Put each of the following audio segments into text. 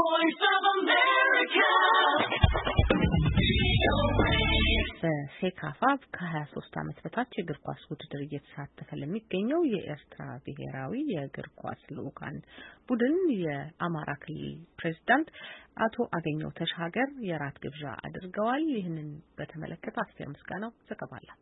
voice of America. በሴካፋ ከ23 ዓመት በታች የእግር ኳስ ውድድር እየተሳተፈ ለሚገኘው የኤርትራ ብሔራዊ የእግር ኳስ ልዑካን ቡድን የአማራ ክልል ፕሬዝዳንት አቶ አገኘው ተሻገር የራት ግብዣ አድርገዋል። ይህንን በተመለከተ አስቴር ምስጋናው ዘገባ አላት።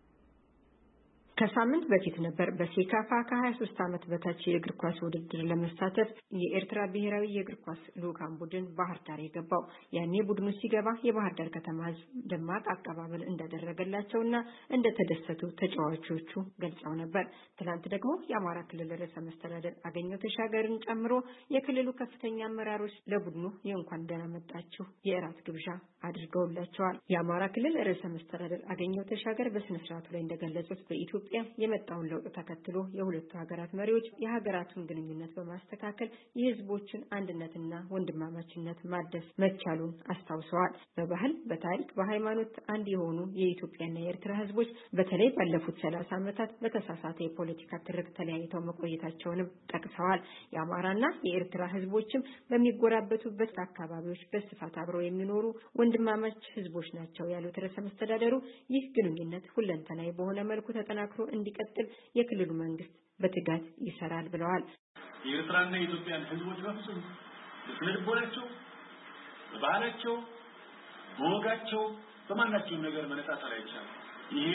ከሳምንት በፊት ነበር በሴካፋ ከ23 ዓመት በታች የእግር ኳስ ውድድር ለመሳተፍ የኤርትራ ብሔራዊ የእግር ኳስ ልዑካን ቡድን ባህር ዳር የገባው። ያኔ ቡድኑ ሲገባ የባህር ዳር ከተማ ሕዝብ ደማቅ አቀባበል እንዳደረገላቸውና እንደተደሰቱ ተጫዋቾቹ ገልጸው ነበር። ትናንት ደግሞ የአማራ ክልል ርዕሰ መስተዳድር አገኘው ተሻገርን ጨምሮ የክልሉ ከፍተኛ አመራሮች ለቡድኑ የእንኳን ደህና መጣችሁ የእራት ግብዣ አድርገውላቸዋል። የአማራ ክልል ርዕሰ መስተዳድር አገኘው ተሻገር በስነ ስርዓቱ ላይ እንደገለጹት በኢትዮጵያ የመጣውን ለውጥ ተከትሎ የሁለቱ ሀገራት መሪዎች የሀገራቱን ግንኙነት በማስተካከል የህዝቦችን አንድነትና ወንድማማችነት ማደስ መቻሉን አስታውሰዋል። በባህል፣ በታሪክ፣ በሃይማኖት አንድ የሆኑ የኢትዮጵያና የኤርትራ ህዝቦች በተለይ ባለፉት 30 ዓመታት በተሳሳተ የፖለቲካ ትርክ ተለያይተው መቆየታቸውንም ጠቅሰዋል። የአማራና የኤርትራ ህዝቦችም በሚጎራበቱበት አካባቢዎች በስፋት አብረው የሚኖሩ ወንድማማች ህዝቦች ናቸው ያሉት ርዕሰ መስተዳደሩ ይህ ግንኙነት ሁለንተናዊ በሆነ መልኩ ተጠናክሮ እንዲቀጥል የክልሉ መንግስት በትጋት ይሰራል ብለዋል። የኤርትራና የኢትዮጵያ ህዝቦች በፍጹም በስነልቦናቸው፣ በባህላቸው፣ በወጋቸው በማናቸውም ነገር መነጣጠል አይቻልም። ይሄ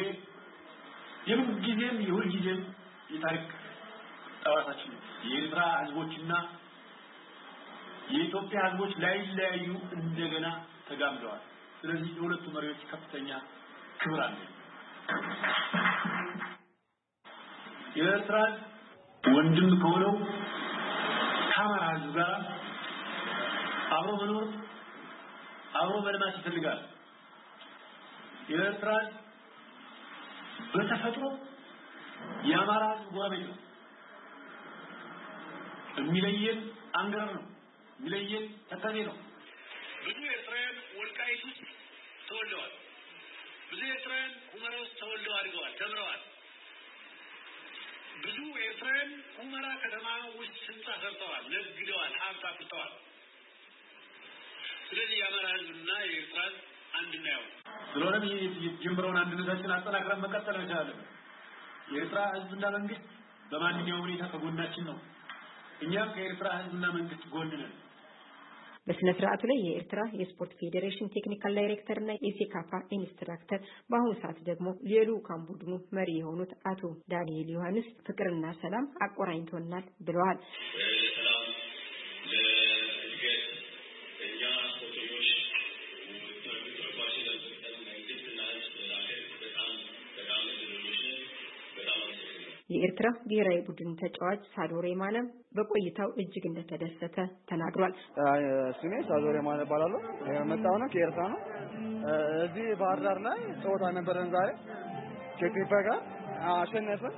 የሁልጊዜም የታሪክ ጠባሳችን ነው። የኤርትራ ህዝቦችና የኢትዮጵያ ህዝቦች ላይለያዩ እንደገና ተጋምደዋል። ስለዚህ የሁለቱ መሪዎች ከፍተኛ ክብር አለ። የኤርትራ ወንድም ከሆነው ከአማራ ህዝብ ጋር አብሮ መኖር አብሮ መልማት ይፈልጋል። የኤርትራ በተፈጥሮ የአማራ ህዝብ ጎረቤት ነው። የሚለየን አንገር ነው። የሚለየን ተከዜ ነው። ብዙ ኤርትራውያን ወልቃይት ውስጥ ተወልደዋል። ብዙ ኤርትራውያን ሁመራ ውስጥ ተወልደው አድገዋል፣ ተምረዋል። ብዙ ኤርትራውያን ሁመራ ከተማ ውስጥ ህንጻ ሰርተዋል፣ ነግደዋል፣ ሀብት አፍርተዋል። ስለዚህ የአማራ ህዝብና የኤርትራ አንድ ነው። ስለሆነም የጀመረውን አንድነታችን አጠናክረን መቀጠል እንችላለን። የኤርትራ ህዝብና መንግስት በማንኛውም ሁኔታ ከጎናችን ነው። እኛም ከኤርትራ ህዝብና መንግስት ጎን ነን። በስነ ስርዓቱ ላይ የኤርትራ የስፖርት ፌዴሬሽን ቴክኒካል ዳይሬክተርና የሴካፋ ኢንስትራክተር በአሁኑ ሰዓት ደግሞ የልዑካን ቡድኑ መሪ የሆኑት አቶ ዳንኤል ዮሐንስ ፍቅርና ሰላም አቆራኝቶናል ብለዋል። የኤርትራ ብሔራዊ ቡድን ተጫዋች ሳዶሬ ማነም በቆይታው እጅግ እንደተደሰተ ተናግሯል። ስሜ ሳዶሬ ማነ ባላለው የመጣው ነው ከኤርትራ ነው። እዚህ ባህር ዳር ላይ ጨዋታ ነበረን ዛሬ ከኢትዮጵያ ጋር አሸነፈን።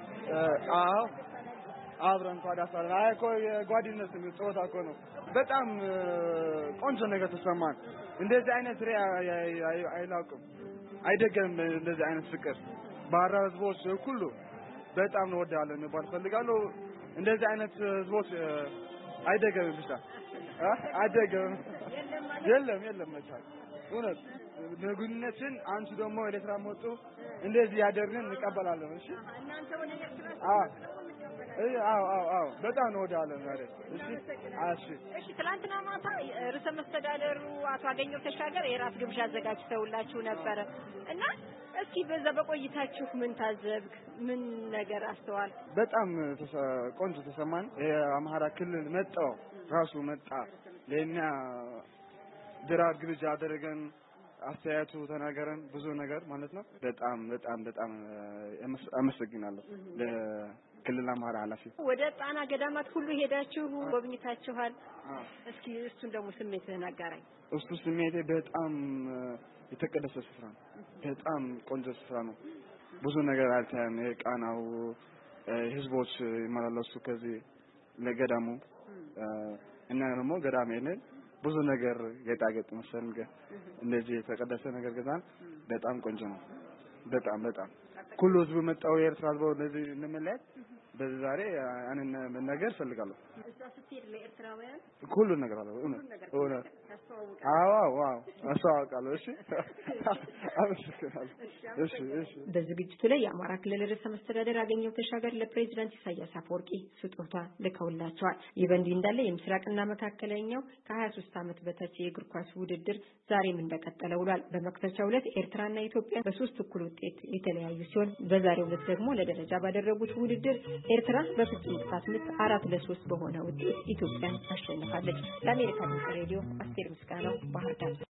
አብረን ኳዳሳለን። እኮ የጓደኝነት ጨዋታ እኮ ነው። በጣም ቆንጆ ነገር ተሰማን። እንደዚህ አይነት አይላውቅም አይደገም እንደዚህ አይነት ፍቅር ባህር ዳር ህዝቦች ሁሉ በጣም ነው ወዳለን ባል ፈልጋለሁ። እንደዚህ አይነት ህዝቦች አይደገም ብቻ አይደገም የለም መቻል እውነት ንጉነትን አንቺ ደግሞ ኤርትራ መጡ እንደዚህ ያደርግን እንቀበላለን። እሺ እናንተ ወደ ኤርትራ አዎ በጣም ነው ወዳለን አይደል? እሺ ትላንትና ማታ ርዕሰ መስተዳደሩ አቶ አገኘው ተሻገር የራት ግብዣ አዘጋጅተውላችሁ ነበር እና እስኪ በዛ በቆይታችሁ ምን ታዘብክ? ምን ነገር አስተዋል? በጣም ቆንጆ ተሰማን። የአማራ ክልል ራሱ መጣ ለኛ ድራር ግብዣ አደረገን። አስተያየቱ ተናገረን ብዙ ነገር ማለት ነው። በጣም አመሰግናለሁ ለክልል አማራ ኃላፊ። ወደ ጣና ገዳማት ሁሉ ሄዳችሁ ጎብኝታችኋል። እስኪ እሱን ደግሞ ስሜትህን አጋራኝ። እሱ ስሜቴ በጣም የተቀደሰ ስፍራ ነው። በጣም ቆንጆ ስፍራ ነው። ብዙ ነገር አልታየም። የቃናው ህዝቦች ይመላለሱ ከዚህ ለገዳሙ እና ደግሞ ገዳም የለን ብዙ ነገር ጌጣጌጥ መሰንገ እንደዚህ የተቀደሰ ነገር ገዛን። በጣም ቆንጆ ነው። በጣም ሁሉ ህዝብ መጣው የኤርትራ ህዝብ እንደዚህ እንመለስ በዛሬ ያንን ነገር ፈልጋለሁ እሷ ስትሄድ ለኤርትራውያን ሁሉ ነገር አለ እውነት አዎ አስተዋውቃለሁ እሺ እሺ በዝግጅቱ ላይ የአማራ ክልል ርዕሰ መስተዳድር አገኘሁ ተሻገር ለፕሬዝዳንት ኢሳያስ አፈወርቂ ስጦታ ልከውላቸዋል። ይህ በእንዲህ እንዳለ የምስራቅና መካከለኛው ከ23 ዓመት በታች የእግር ኳስ ውድድር ዛሬም እንደቀጠለ ውሏል። በመክፈቻው ዕለት ኤርትራና ኢትዮጵያ በ3 እኩል ውጤት የተለያዩ ሲሆን በዛሬው ዕለት ደግሞ ለደረጃ ባደረጉት ውድድር ኤርትራ በፍጹም ቅጣት ምት 4-3 በሆነ ውጤት ኢትዮጵያን አሸንፋለች። ለአሜሪካ ድምፅ ሬዲዮ አስቴር ምስጋናው ባህር ዳር